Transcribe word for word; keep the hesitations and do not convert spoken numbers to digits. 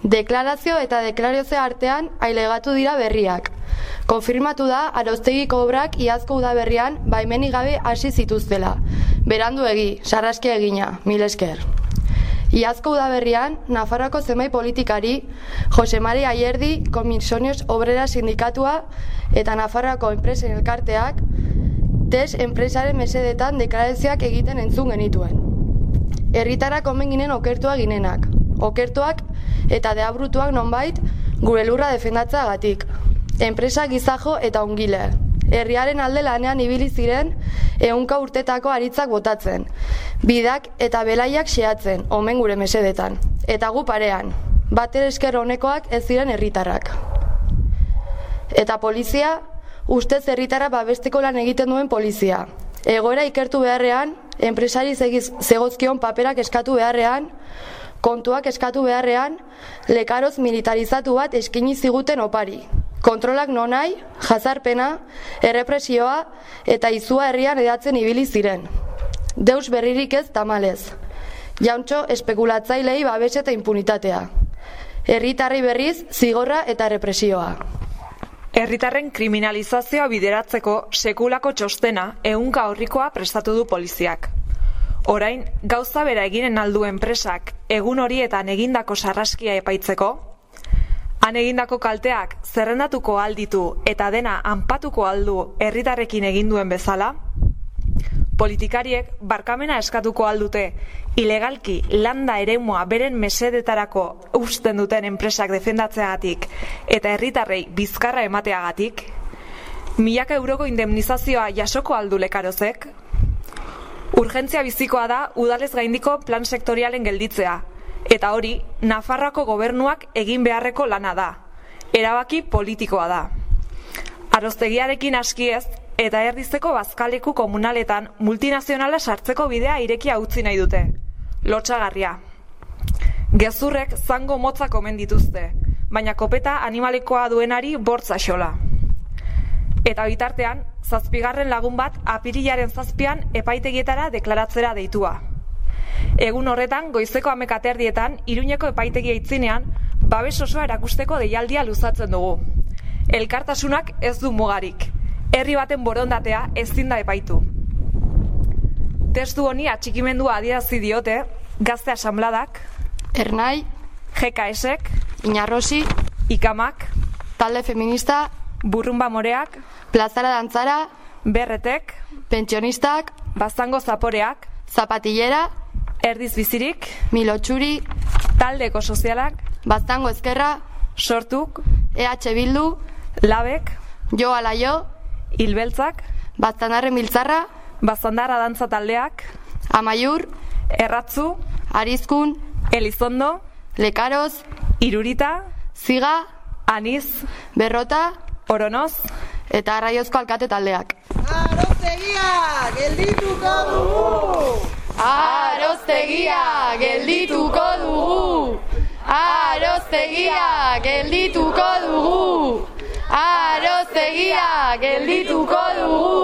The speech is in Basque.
Deklarazio eta deklarazio artean ailegatu dira berriak. Konfirmatu da Aroztegiko obrak iazko udaberrian baimenik gabe hasi zituztela. Beranduegi, sarraski egina, mil esker. Iazko udaberrian, Nafarroako zenbait politikari, Jose Mari Ayerdi, Komisiones Obrera Sindikatua eta Nafarroako enpresen elkarteak, TES enpresaren mesedetan deklarazioak egiten entzun genituen. Herritarrak omen ginen okertuak ginenak, okertuak eta deabrutuak nonbait gure lurra defendatzeagatik. Enpresa gizajo eta ongile. Herriaren alde lanean ibili ziren ehunka urtetako aritzak botatzen. Bidak eta belaiak xeatzen, omen gure mesedetan. Eta gu parean, bater esker honekoak ez ziren herritarrak. Eta polizia, ustez herritarra babesteko lan egiten duen polizia. Egoera ikertu beharrean, enpresari zegozkion paperak eskatu beharrean, kontuak eskatu beharrean, lekaroz militarizatu bat eskini ziguten opari. Kontrolak nonai, jazarpena, errepresioa eta izua herrian edatzen ibili ziren. Deus berririk ez tamalez. Jauntxo espekulatzailei babes eta impunitatea. Herritarri berriz zigorra eta represioa. Herritarren kriminalizazioa bideratzeko sekulako txostena ehunka orrikoa prestatu du poliziak. Orain, gauza bera eginen aldu enpresak egun horietan egindako sarraskia epaitzeko, han egindako kalteak zerrendatuko alditu eta dena anpatuko aldu herritarrekin egin duen bezala, politikariek barkamena eskatuko aldute ilegalki landa eremua beren mesedetarako usten duten enpresak defendatzeagatik eta herritarrei bizkarra emateagatik, milaka euroko indemnizazioa jasoko aldu lekarozek, urgentzia bizikoa da udalez gaindiko plan sektorialen gelditzea, eta hori, Nafarroako gobernuak egin beharreko lana da. Erabaki politikoa da. Aroztegiarekin askiez eta erdizeko bazkaleku komunaletan multinazionala sartzeko bidea irekia utzi nahi dute. Lotsagarria. Gezurrek zango motzak omen dituzte, baina kopeta animalekoa duenari bortza xola. Eta bitartean, zazpigarren lagun bat apirilaren zazpian epaitegietara deklaratzera deitua. Egun horretan, goizeko amekaterdietan, Iruñeko epaitegia itzinean, babes osoa erakusteko deialdia luzatzen dugu. Elkartasunak ez du mugarik. Herri baten borondatea ezin da epaitu. Testu honi atxikimendua adierazi diote, Gazte Asanbladak, Ernai, G K S-ek, Iñarrosi, Ikamak, Talde Feminista, Burrumba Moreak, Plazara Dantzara, Berretek, Pentsionistak, Baztango Zaporeak, Zapatillera, Erdiz Bizirik, Milotxuri, Taldeko Sozialak, Baztango Ezkerra, Sortuk, E H Bildu, Labek, Jo ala jo, Hilbeltzak, Baztanarren Biltzarra, Baztandarra Dantza Taldeak, Amaiur, Erratzu, Arizkun, Elizondo, Lekaroz, Irurita, Ziga, Aniz, Berrota, Oronoz, eta Arraiozko alkate taldeak. Aroztegia geldituko dugu! Aroztegia geldituko dugu! Aroztegia geldituko dugu! Aroztegia geldituko dugu!